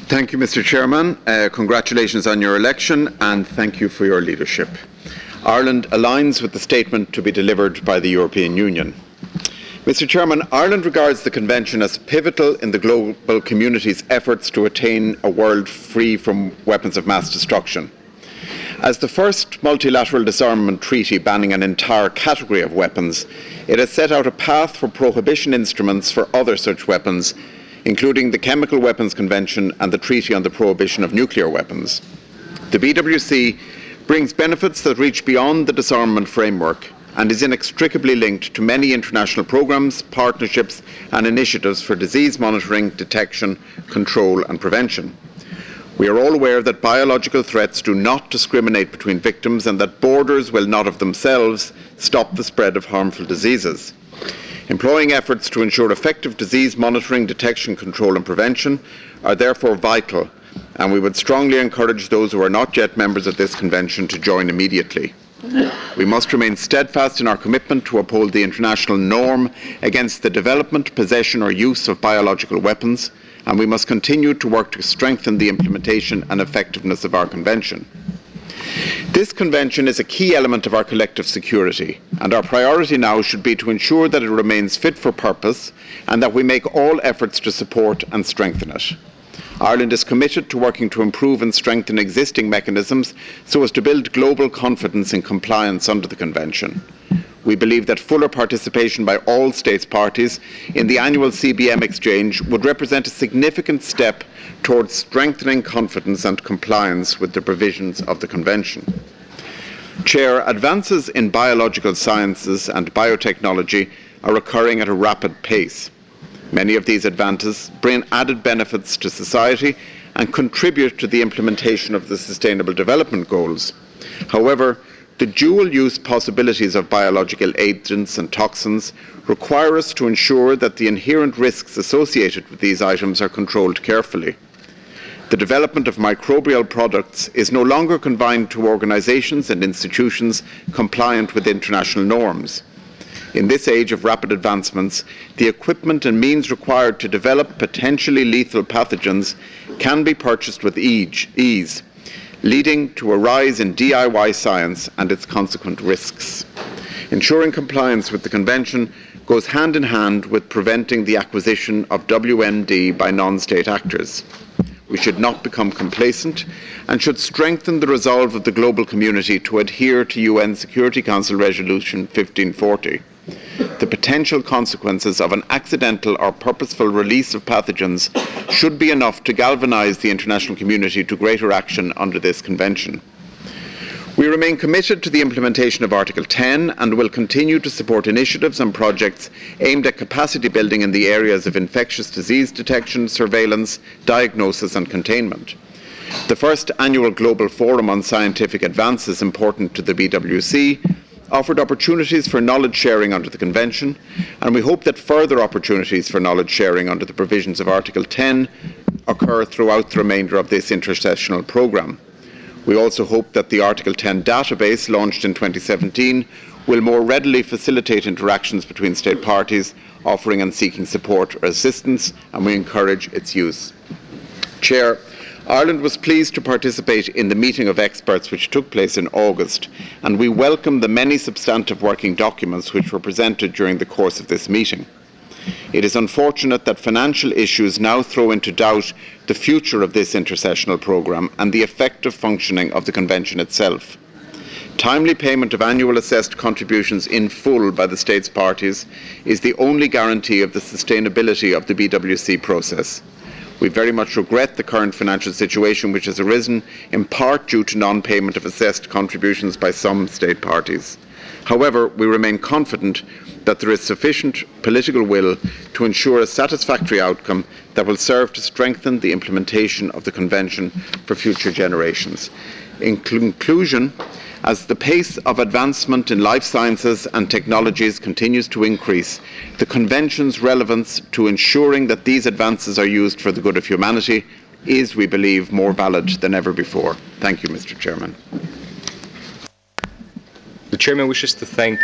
Thank you, Mr. Chairman. Congratulations on your election and thank you for your leadership. Ireland aligns with the statement to be delivered by the European Union. Mr. Chairman, Ireland regards the Convention as pivotal in the global community's efforts to attain a world free from weapons of mass destruction. As the first multilateral disarmament treaty banning an entire category of weapons, it has set out a path for prohibition instruments for other such weapons, including the Chemical Weapons Convention and the Treaty on the Prohibition of Nuclear Weapons. The BWC brings benefits that reach beyond the disarmament framework and is inextricably linked to many international programmes, partnerships and initiatives for disease monitoring, detection, control and prevention. We are all aware that biological threats do not discriminate between victims and that borders will not of themselves stop the spread of harmful diseases. Employing efforts to ensure effective disease monitoring, detection, control and prevention are therefore vital, and we would strongly encourage those who are not yet members of this convention to join immediately. We must remain steadfast in our commitment to uphold the international norm against the development, possession or use of biological weapons, and we must continue to work to strengthen the implementation and effectiveness of our convention. This convention is a key element of our collective security, and our priority now should be to ensure that it remains fit for purpose and that we make all efforts to support and strengthen it. Ireland is committed to working to improve and strengthen existing mechanisms so as to build global confidence in compliance under the Convention. We believe that fuller participation by all states parties in the annual CBM exchange would represent a significant step towards strengthening confidence and compliance with the provisions of the Convention. Chair, advances in biological sciences and biotechnology are occurring at a rapid pace. Many of these advances bring added benefits to society and contribute to the implementation of the Sustainable Development Goals. However, the dual-use possibilities of biological agents and toxins require us to ensure that the inherent risks associated with these items are controlled carefully. The development of microbial products is no longer confined to organisations and institutions compliant with international norms. In this age of rapid advancements, the equipment and means required to develop potentially lethal pathogens can be purchased with ease, leading to a rise in DIY science and its consequent risks. Ensuring compliance with the Convention goes hand in hand with preventing the acquisition of WMD by non-state actors. We should not become complacent and should strengthen the resolve of the global community to adhere to UN Security Council Resolution 1540. The potential consequences of an accidental or purposeful release of pathogens should be enough to galvanise the international community to greater action under this convention. We remain committed to the implementation of Article 10 and will continue to support initiatives and projects aimed at capacity building in the areas of infectious disease detection, surveillance, diagnosis and containment. The first annual Global Forum on Scientific Advances important to the BWC offered opportunities for knowledge sharing under the Convention, and we hope that further opportunities for knowledge sharing under the provisions of Article 10 occur throughout the remainder of this intersessional programme. We also hope that the Article 10 database, launched in 2017, will more readily facilitate interactions between state parties offering and seeking support or assistance, and we encourage its use. Chair, Ireland was pleased to participate in the meeting of experts which took place in August, and we welcome the many substantive working documents which were presented during the course of this meeting. It is unfortunate that financial issues now throw into doubt the future of this intersessional programme and the effective functioning of the Convention itself. Timely payment of annual assessed contributions in full by the states parties is the only guarantee of the sustainability of the BWC process. We very much regret the current financial situation which has arisen, in part due to non-payment of assessed contributions by some state parties. However, we remain confident that there is sufficient political will to ensure a satisfactory outcome that will serve to strengthen the implementation of the Convention for future generations. In conclusion, as the pace of advancement in life sciences and technologies continues to increase, the Convention's relevance to ensuring that these advances are used for the good of humanity is, we believe, more valid than ever before. Thank you, Mr. Chairman. The Chairman wishes to thank